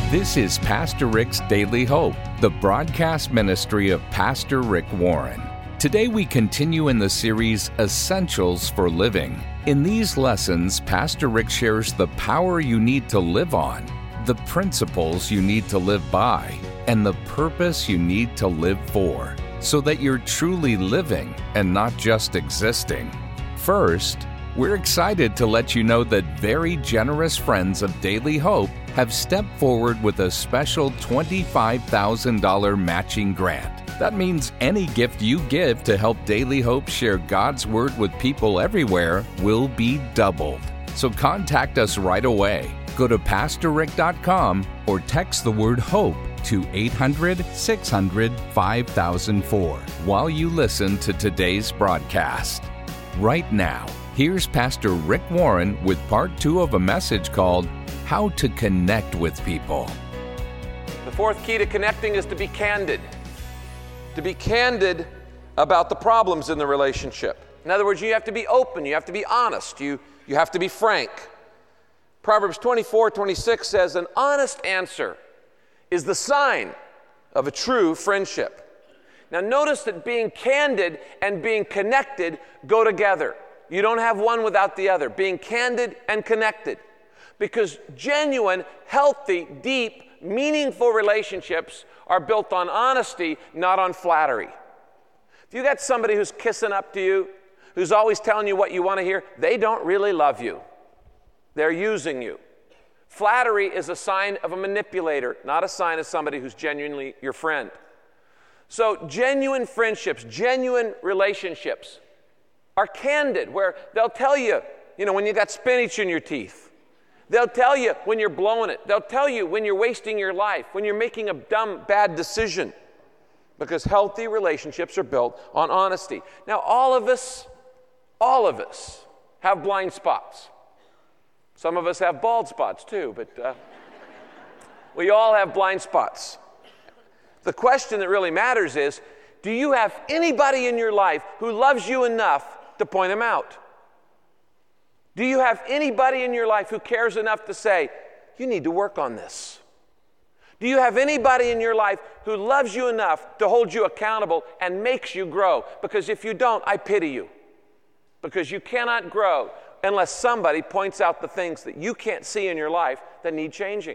This is Pastor Rick's Daily Hope, the broadcast ministry of Pastor Rick Warren. Today we continue in the series Essentials for Living. In these lessons, Pastor Rick shares the power you need to live on, the principles you need to live by, and the purpose you need to live for, so that you're truly living and not just existing. First, we're excited to let you know that very generous friends of Daily Hope have stepped forward with a special $25,000 matching grant. That means any gift you give to help Daily Hope share God's Word with people everywhere will be doubled. So contact us right away. Go to PastorRick.com or text the word HOPE to 800-600-5004 while you listen to today's broadcast. Right now, here's Pastor Rick Warren with part 2 of a message called How to Connect with People. The fourth key to connecting is to be candid. To be candid about the problems in the relationship. In other words, you have to be open, you have to be honest, you have to be frank. Proverbs 24:26 says, an honest answer is the sign of a true friendship. Now notice that being candid and being connected go together. You don't have one without the other, being candid and connected. Because genuine, healthy, deep, meaningful relationships are built on honesty, not on flattery. If you got somebody who's kissing up to you, who's always telling you what you want to hear, they don't really love you. They're using you. Flattery is a sign of a manipulator, not a sign of somebody who's genuinely your friend. So genuine friendships, genuine relationships are candid, where they'll tell you, when you got spinach in your teeth. They'll tell you when you're blowing it. They'll tell you when you're wasting your life, when you're making a dumb, bad decision. Because healthy relationships are built on honesty. Now, all of us have blind spots. Some of us have bald spots too, but we all have blind spots. The question that really matters is, do you have anybody in your life who loves you enough to point them out? Do you have anybody in your life who cares enough to say, you need to work on this? Do you have anybody in your life who loves you enough to hold you accountable and makes you grow? Because if you don't, I pity you. Because you cannot grow unless somebody points out the things that you can't see in your life that need changing.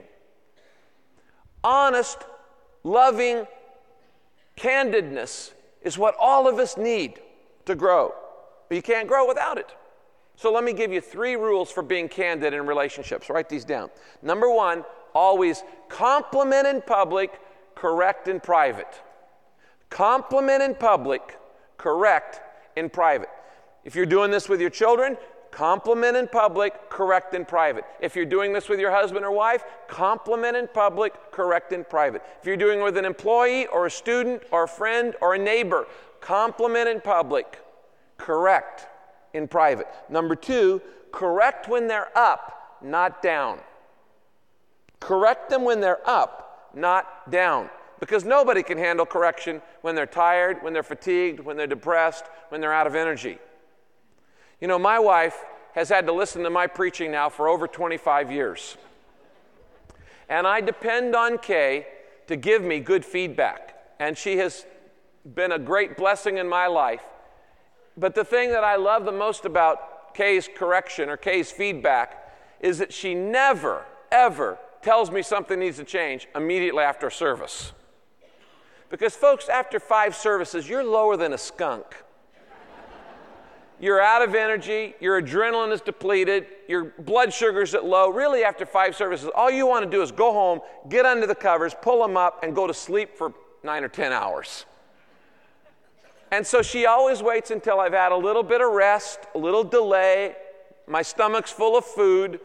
Honest, loving candidness is what all of us need to grow. But you can't grow without it. So let me give you 3 rules for being candid in relationships. Write these down. Number 1, always compliment in public, correct in private. Compliment in public, correct in private. If you're doing this with your children, compliment in public, correct in private. If you're doing this with your husband or wife, compliment in public, correct in private. If you're doing it with an employee or a student or a friend or a neighbor, compliment in public, correct in private. Number 2, correct when they're up, not down. Correct them when they're up, not down. Because nobody can handle correction when they're tired, when they're fatigued, when they're depressed, when they're out of energy. My wife has had to listen to my preaching now for over 25 years. And I depend on Kay to give me good feedback. And she has been a great blessing in my life. But the thing that I love the most about Kay's correction or Kay's feedback is that she never, ever tells me something needs to change immediately after service. Because folks, after 5 services, you're lower than a skunk. You're out of energy, your adrenaline is depleted, your blood sugar's at low. Really, after 5 services, all you want to do is go home, get under the covers, pull them up, and go to sleep for 9 or 10 hours. And so she always waits until I've had a little bit of rest, a little delay, my stomach's full of food.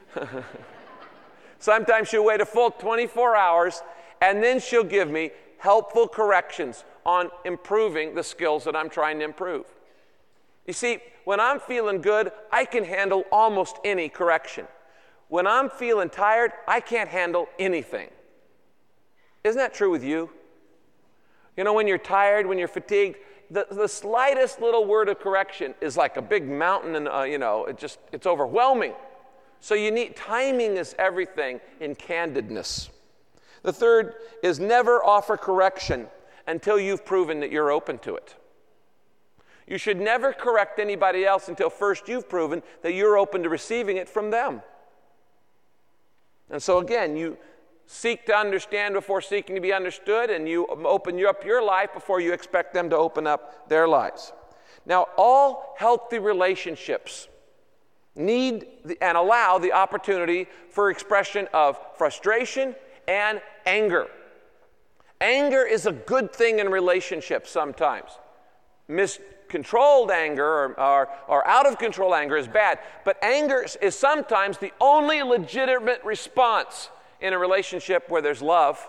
Sometimes she'll wait a full 24 hours, and then she'll give me helpful corrections on improving the skills that I'm trying to improve. You see, when I'm feeling good, I can handle almost any correction. When I'm feeling tired, I can't handle anything. Isn't that true with you? When you're tired, when you're fatigued, the slightest little word of correction is like a big mountain, and it's overwhelming. So timing is everything in candidness. The third is never offer correction until you've proven that you're open to it. You should never correct anybody else until first you've proven that you're open to receiving it from them. And so again, you seek to understand before seeking to be understood, and you open up your life before you expect them to open up their lives. Now, all healthy relationships need and allow the opportunity for expression of frustration and anger. Anger is a good thing in relationships sometimes. Miscontrolled anger or out of control anger is bad, but anger is sometimes the only legitimate response in a relationship where there's love.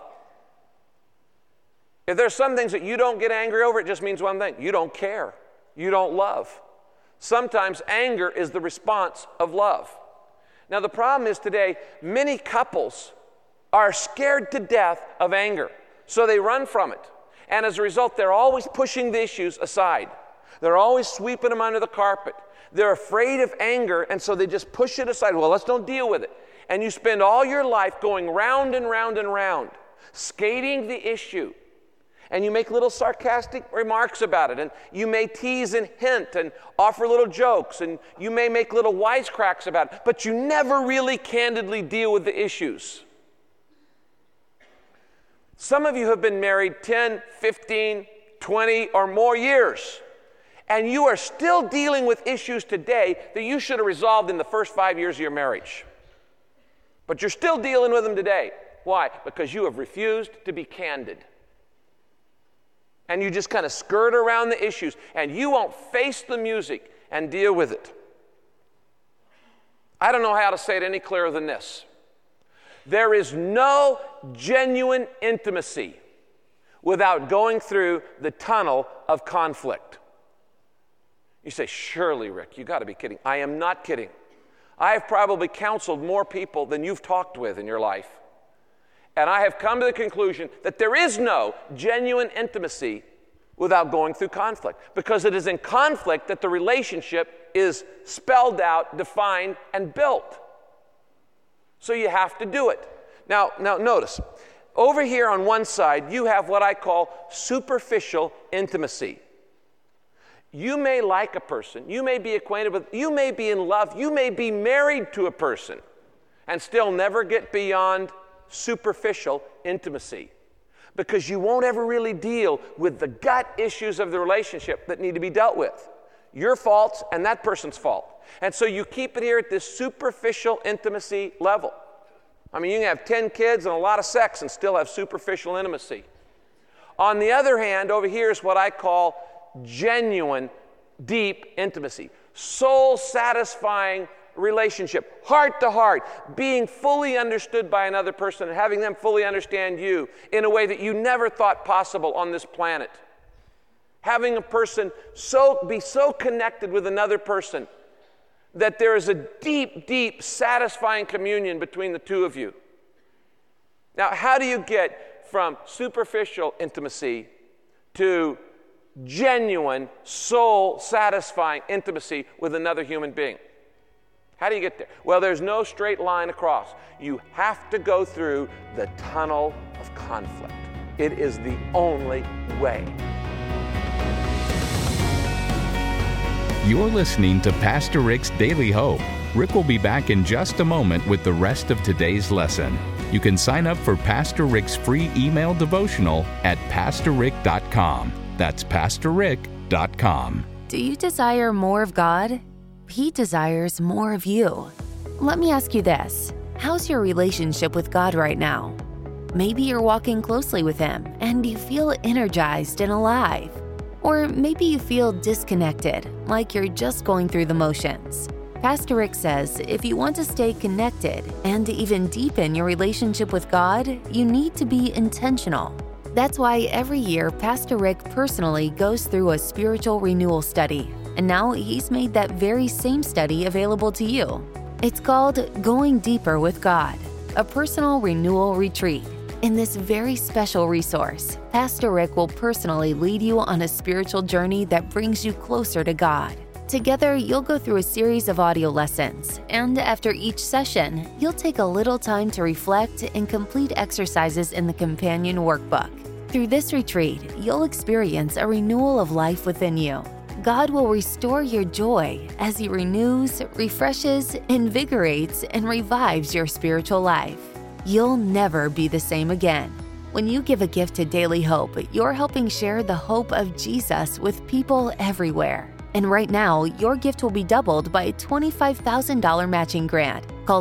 If there's some things that you don't get angry over, it just means one thing: you don't care, you don't love. Sometimes anger is the response of love. Now the problem is today, many couples are scared to death of anger, so they run from it. And as a result, they're always pushing the issues aside. They're always sweeping them under the carpet. They're afraid of anger, and so they just push it aside. Well, let's don't deal with it. And you spend all your life going round and round and round, skating the issue. And you make little sarcastic remarks about it, and you may tease and hint and offer little jokes, and you may make little wisecracks about it, but you never really candidly deal with the issues. Some of you have been married 10, 15, 20, or more years, and you are still dealing with issues today that you should have resolved in the first 5 years of your marriage. But you're still dealing with them today. Why? Because you have refused to be candid. And you just kind of skirt around the issues, and you won't face the music and deal with it. I don't know how to say it any clearer than this. There is no genuine intimacy without going through the tunnel of conflict. You say, surely, Rick, you got to be kidding. I am not kidding. I have probably counseled more people than you've talked with in your life. And I have come to the conclusion that there is no genuine intimacy without going through conflict, because it is in conflict that the relationship is spelled out, defined, and built. So you have to do it. Now notice, over here on one side, you have what I call superficial intimacy. You may like a person, you may be acquainted with, you may be in love, you may be married to a person, and still never get beyond superficial intimacy, because you won't ever really deal with the gut issues of the relationship that need to be dealt with. Your faults and that person's fault. And so you keep it here at this superficial intimacy level. I mean, you can have 10 kids and a lot of sex and still have superficial intimacy. On the other hand, over here is what I call genuine, deep intimacy. Soul-satisfying relationship, heart to heart, being fully understood by another person and having them fully understand you in a way that you never thought possible on this planet. Having a person be so connected with another person that there is a deep, deep, satisfying communion between the two of you. Now, how do you get from superficial intimacy to genuine, soul-satisfying intimacy with another human being? How do you get there? Well, there's no straight line across. You have to go through the tunnel of conflict. It is the only way. You're listening to Pastor Rick's Daily Hope. Rick will be back in just a moment with the rest of today's lesson. You can sign up for Pastor Rick's free email devotional at pastorrick.com. That's pastorrick.com. Do you desire more of God? He desires more of you. Let me ask you this. How's your relationship with God right now? Maybe you're walking closely with Him and you feel energized and alive. Or maybe you feel disconnected, like you're just going through the motions. Pastor Rick says if you want to stay connected and to even deepen your relationship with God, you need to be intentional. That's why every year Pastor Rick personally goes through a spiritual renewal study. And now he's made that very same study available to you. It's called Going Deeper with God, a personal renewal retreat. In this very special resource, Pastor Rick will personally lead you on a spiritual journey that brings you closer to God. Together, you'll go through a series of audio lessons, and after each session, you'll take a little time to reflect and complete exercises in the companion workbook. Through this retreat, you'll experience a renewal of life within you. God will restore your joy as He renews, refreshes, invigorates, and revives your spiritual life. You'll never be the same again. When you give a gift to Daily Hope, you're helping share the hope of Jesus with people everywhere. And right now, your gift will be doubled by a $25,000 matching grant. Call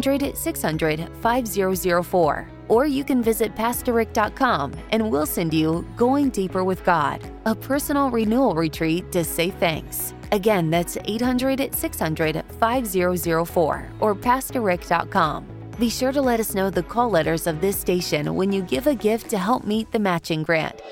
800-600-5004. Or you can visit PastorRick.com and we'll send you Going Deeper with God, a personal renewal retreat to say thanks. Again, that's 800-600-5004 or PastorRick.com. Be sure to let us know the call letters of this station when you give a gift to help meet the matching grant.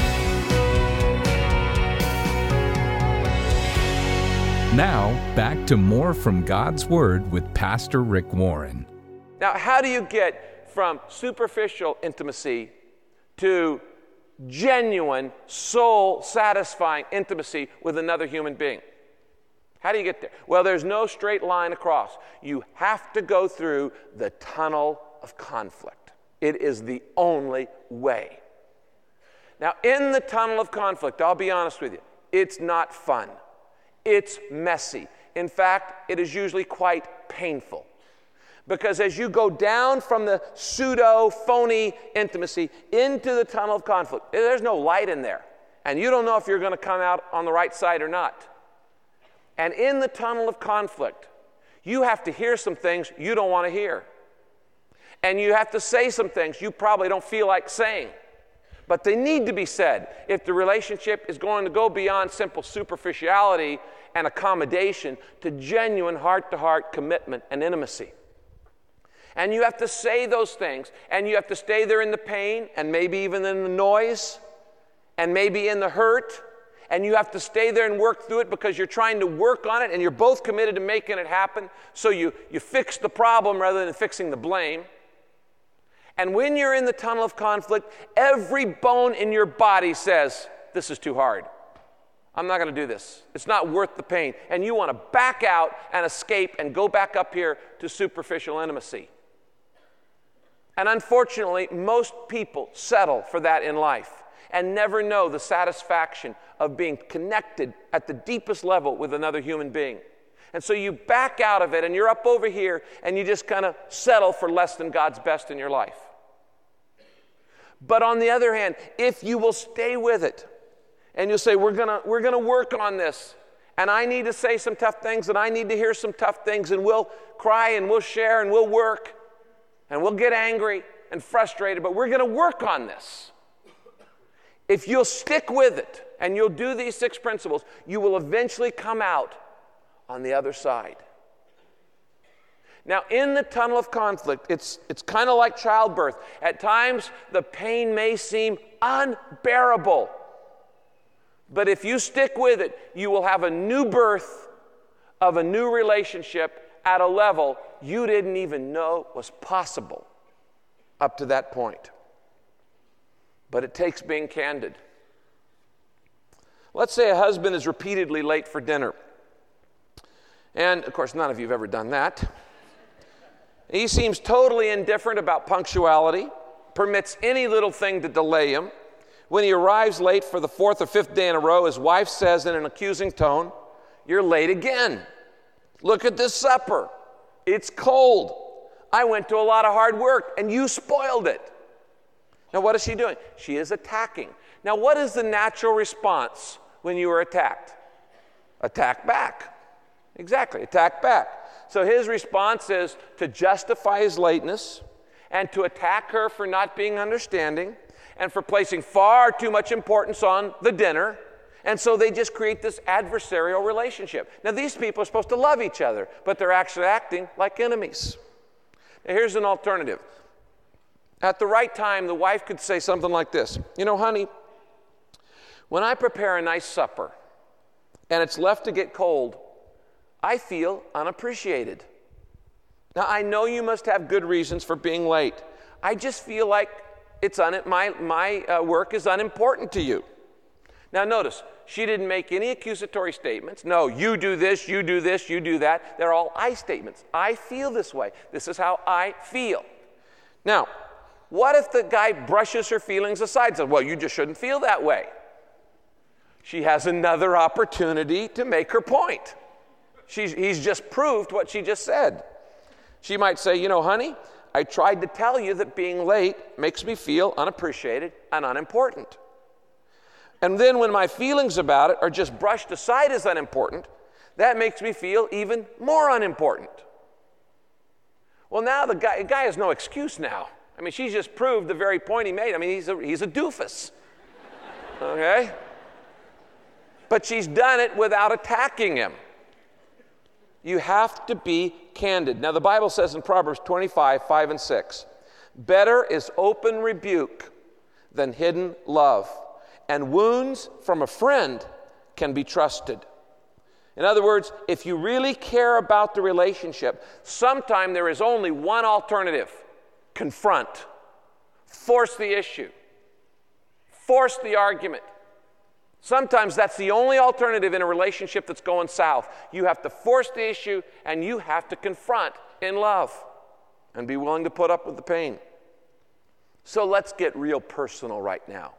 Now, back to more from God's Word with Pastor Rick Warren. Now, how do you get from superficial intimacy to genuine, soul-satisfying intimacy with another human being? How do you get there? Well, there's no straight line across. You have to go through the tunnel of conflict. It is the only way. Now, in the tunnel of conflict, I'll be honest with you, it's not fun. It's messy. In fact, it is usually quite painful. Because as you go down from the pseudo, phony intimacy into the tunnel of conflict, there's no light in there. And you don't know if you're going to come out on the right side or not. And in the tunnel of conflict, you have to hear some things you don't want to hear. And you have to say some things you probably don't feel like saying. But they need to be said if the relationship is going to go beyond simple superficiality and accommodation to genuine heart-to-heart commitment and intimacy. And you have to say those things, and you have to stay there in the pain, and maybe even in the noise, and maybe in the hurt, and you have to stay there and work through it because you're trying to work on it, and you're both committed to making it happen, so you fix the problem rather than fixing the blame. And when you're in the tunnel of conflict, every bone in your body says, this is too hard. I'm not going to do this. It's not worth the pain. And you want to back out and escape and go back up here to superficial intimacy. And unfortunately, most people settle for that in life and never know the satisfaction of being connected at the deepest level with another human being. And so you back out of it, and you're up over here, and you just kind of settle for less than God's best in your life. But on the other hand, if you will stay with it, and you'll say, we're gonna work on this, and I need to say some tough things, and I need to hear some tough things, and we'll cry, and we'll share, and we'll work, and we'll get angry and frustrated, but we're gonna work on this. If you'll stick with it, and you'll do these 6 principles, you will eventually come out on the other side. Now, in the tunnel of conflict, it's kind of like childbirth. At times, the pain may seem unbearable. But if you stick with it, you will have a new birth of a new relationship at a level you didn't even know was possible up to that point. But it takes being candid. Let's say a husband is repeatedly late for dinner. And, of course, none of you have ever done that. He seems totally indifferent about punctuality, permits any little thing to delay him. When he arrives late for the 4th or 5th day in a row, his wife says in an accusing tone, "You're late again. Look at this supper. It's cold. I went to a lot of hard work, and you spoiled it." Now, what is she doing? She is attacking. Now, what is the natural response when you are attacked? Attack back. Exactly, attack back. So his response is to justify his lateness and to attack her for not being understanding and for placing far too much importance on the dinner. And so they just create this adversarial relationship. Now, these people are supposed to love each other, but they're actually acting like enemies. Now, here's an alternative. At the right time, the wife could say something like this: "You know, honey, when I prepare a nice supper and it's left to get cold, I feel unappreciated. Now, I know you must have good reasons for being late. I just feel like my work is unimportant to you. Now notice, she didn't make any accusatory statements. No, you do this, you do this, you do that. They're all I statements. I feel this way. This is how I feel. Now, what if the guy brushes her feelings aside and says, well, you just shouldn't feel that way? She has another opportunity to make her point. He's just proved what she just said. She might say, you know, honey, I tried to tell you that being late makes me feel unappreciated and unimportant. And then when my feelings about it are just brushed aside as unimportant, that makes me feel even more unimportant. Well, now the guy has no excuse now. I mean, she's just proved the very point he made. I mean, he's a doofus. Okay? But she's done it without attacking him. You have to be candid. Now, the Bible says in Proverbs 25, 5 and 6, better is open rebuke than hidden love, and wounds from a friend can be trusted. In other words, if you really care about the relationship, sometime there is only one alternative: confront, force the issue, force the argument. Sometimes that's the only alternative in a relationship that's going south. You have to force the issue and you have to confront in love and be willing to put up with the pain. So let's get real personal right now.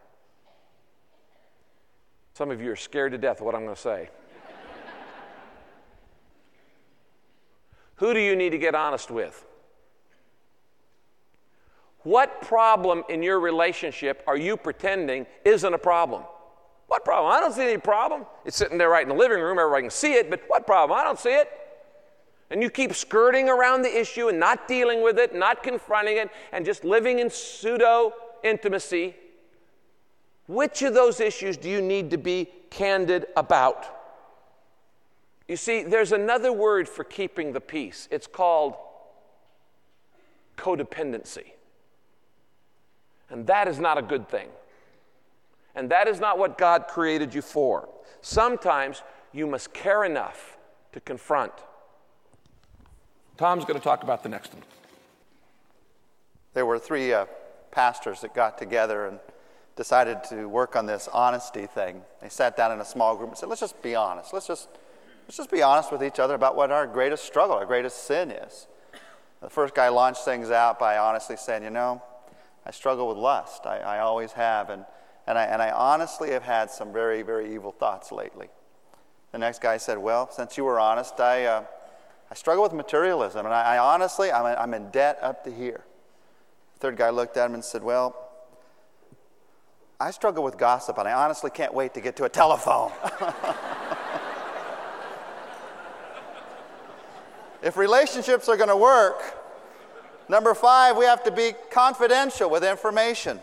Some of you are scared to death of what I'm going to say. Who do you need to get honest with? What problem in your relationship are you pretending isn't a problem? What problem? I don't see any problem. It's sitting there right in the living room. Everybody can see it, but what problem? I don't see it. And you keep skirting around the issue and not dealing with it, not confronting it, and just living in pseudo-intimacy. Which of those issues do you need to be candid about? You see, there's another word for keeping the peace. It's called codependency. And that is not a good thing. And that is not what God created you for. Sometimes you must care enough to confront. Tom's going to talk about the next one. There were three pastors that got together and decided to work on this honesty thing. They sat down in a small group and said, let's just be honest. Let's just be honest with each other about what our greatest struggle, our greatest sin is. The first guy launched things out by honestly saying, you know, I struggle with lust. I always have. And I honestly have had some very, very evil thoughts lately. The next guy said, well, since you were honest, I struggle with materialism. And I honestly, I'm in debt up to here. The third guy looked at him and said, well, I struggle with gossip, and I honestly can't wait to get to a telephone. If relationships are going to work, number 5, we have to be confidential with information.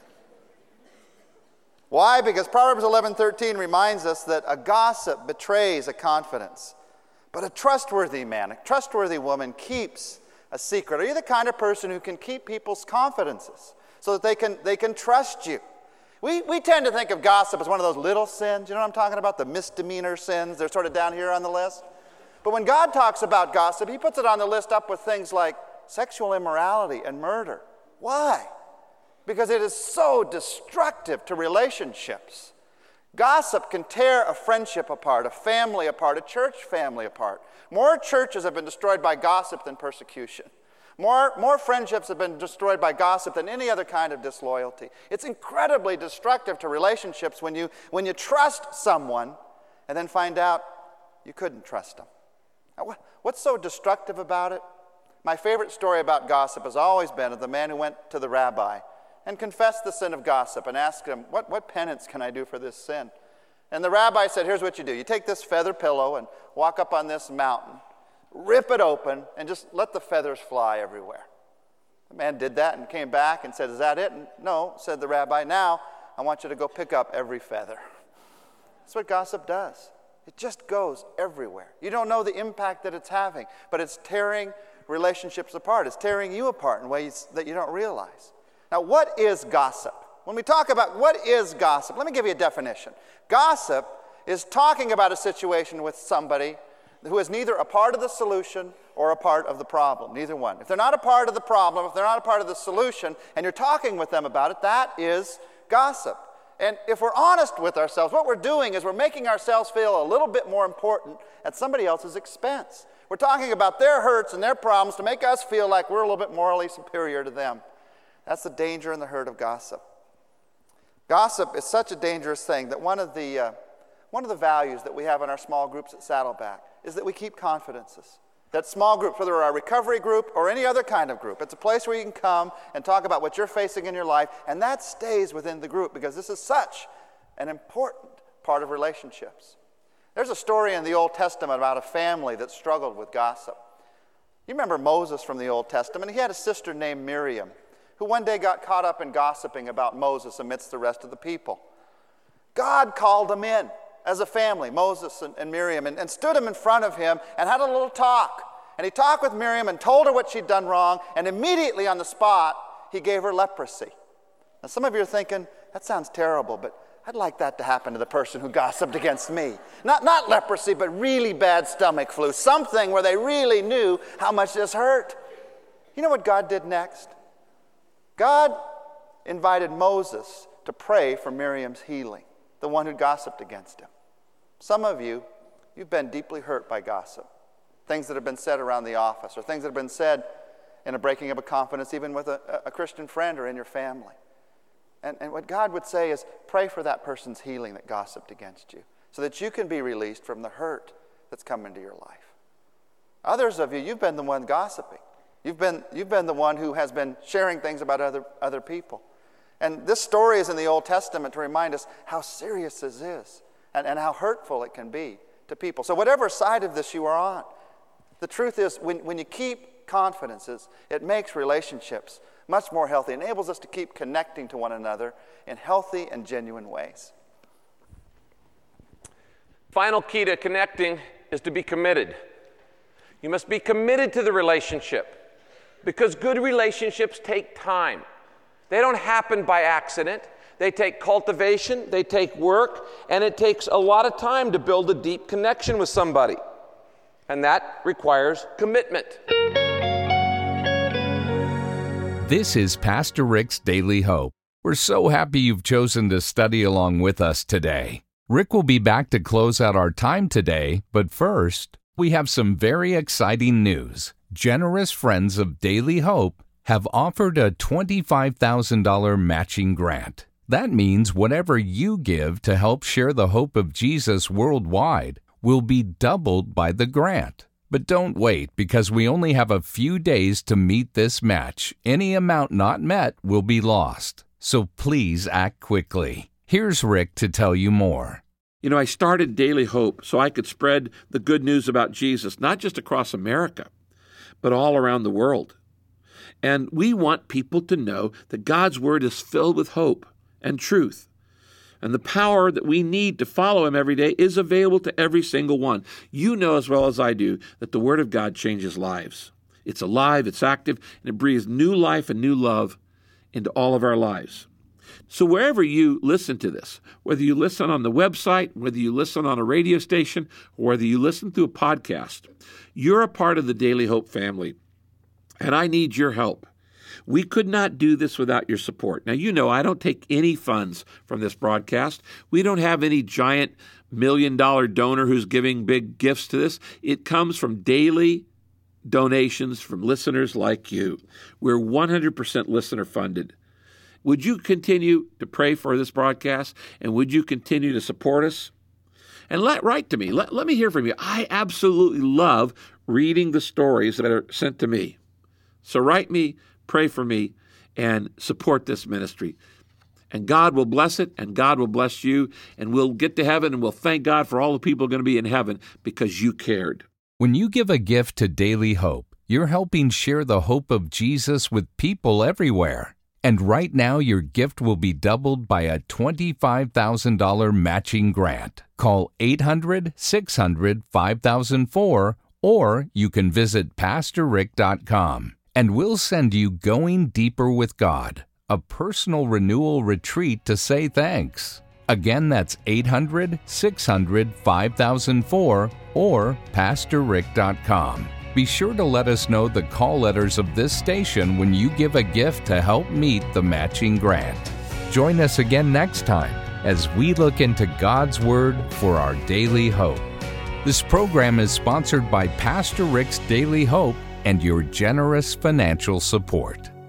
Why? Because Proverbs 11:13 reminds us that a gossip betrays a confidence. But a trustworthy man, a trustworthy woman keeps a secret. Are you the kind of person who can keep people's confidences so that they can trust you? We tend to think of gossip as one of those little sins. You know what I'm talking about? The misdemeanor sins. They're sort of down here on the list. But when God talks about gossip, he puts it on the list up with things like sexual immorality and murder. Why? Because it is so destructive to relationships. Gossip can tear a friendship apart, a family apart, a church family apart. More churches have been destroyed by gossip than persecution. More friendships have been destroyed by gossip than any other kind of disloyalty. It's incredibly destructive to relationships when you trust someone and then find out you couldn't trust them. Now, what's so destructive about it? My favorite story about gossip has always been of the man who went to the rabbi and confessed the sin of gossip and asked him, what penance can I do for this sin? And the rabbi said, here's what you do. You take this feather pillow and walk up on this mountain, rip it open, and just let the feathers fly everywhere. The man did that and came back and said, is that it? And no, said the rabbi, now I want you to go pick up every feather. That's what gossip does. It just goes everywhere. You don't know the impact that it's having, but it's tearing relationships apart. It's tearing you apart in ways that you don't realize. Now, what is gossip? When we talk about what is gossip, let me give you a definition. Gossip is talking about a situation with somebody who is neither a part of the solution or a part of the problem, neither one. If they're not a part of the problem, if they're not a part of the solution, and you're talking with them about it, that is gossip. And if we're honest with ourselves, what we're doing is we're making ourselves feel a little bit more important at somebody else's expense. We're talking about their hurts and their problems to make us feel like we're a little bit morally superior to them. That's the danger and the hurt of gossip. Gossip is such a dangerous thing that one of the values that we have in our small groups at Saddleback is that we keep confidences. That small groups, whether we're a recovery group or any other kind of group, it's a place where you can come and talk about what you're facing in your life, and that stays within the group because this is such an important part of relationships. There's a story in the Old Testament about a family that struggled with gossip. You remember Moses from the Old Testament? He had a sister named Miriam who one day got caught up in gossiping about Moses amidst the rest of the people. God called them in as a family, Moses and Miriam, and stood him in front of him and had a little talk. And he talked with Miriam and told her what she'd done wrong, and immediately on the spot, he gave her leprosy. Now some of you are thinking, that sounds terrible, but I'd like that to happen to the person who gossiped against me. Not leprosy, but really bad stomach flu, something where they really knew how much this hurt. You know what God did next? God invited Moses to pray for Miriam's healing, the one who gossiped against him. Some of you, you've been deeply hurt by gossip. Things that have been said around the office, or things that have been said in a breaking of a confidence, even with a Christian friend or in your family. And what God would say is, pray for that person's healing that gossiped against you, so that you can be released from the hurt that's come into your life. Others of you, you've been the one gossiping. You've been the one who has been sharing things about other people. And this story is in the Old Testament to remind us how serious this is and how hurtful it can be to people. So whatever side of this you are on, the truth is when you keep confidences, it makes relationships much more healthy. It enables us to keep connecting to one another in healthy and genuine ways. Final key to connecting is to be committed. You must be committed to the relationship because good relationships take time. They don't happen by accident. They take cultivation, they take work, and it takes a lot of time to build a deep connection with somebody. And that requires commitment. This is Pastor Rick's Daily Hope. We're so happy you've chosen to study along with us today. Rick will be back to close out our time today, but first, we have some very exciting news. Generous friends of Daily Hope have offered a $25,000 matching grant. That means whatever you give to help share the hope of Jesus worldwide will be doubled by the grant. But don't wait, because we only have a few days to meet this match. Any amount not met will be lost. So please act quickly. Here's Rick to tell you more. You know, I started Daily Hope so I could spread the good news about Jesus, not just across America, but all around the world. And we want people to know that God's Word is filled with hope and truth. And the power that we need to follow Him every day is available to every single one. You know as well as I do that the Word of God changes lives. It's alive, it's active, and it breathes new life and new love into all of our lives. So wherever you listen to this, whether you listen on the website, whether you listen on a radio station, or whether you listen through a podcast, you're a part of the Daily Hope family. And I need your help. We could not do this without your support. Now, you know I don't take any funds from this broadcast. We don't have any giant $1 million donor who's giving big gifts to this. It comes from daily donations from listeners like you. We're 100% listener funded. Would you continue to pray for this broadcast? And would you continue to support us? And write to me. Let me hear from you. I absolutely love reading the stories that are sent to me. So write me, pray for me, and support this ministry. And God will bless it, and God will bless you, and we'll get to heaven, and we'll thank God for all the people going to be in heaven because you cared. When you give a gift to Daily Hope, you're helping share the hope of Jesus with people everywhere. And right now, your gift will be doubled by a $25,000 matching grant. Call 800-600-5004, or you can visit PastorRick.com. And we'll send you Going Deeper with God, a personal renewal retreat to say thanks. Again, that's 800-600-5004 or PastorRick.com. Be sure to let us know the call letters of this station when you give a gift to help meet the matching grant. Join us again next time as we look into God's Word for our daily hope. This program is sponsored by Pastor Rick's Daily Hope and your generous financial support.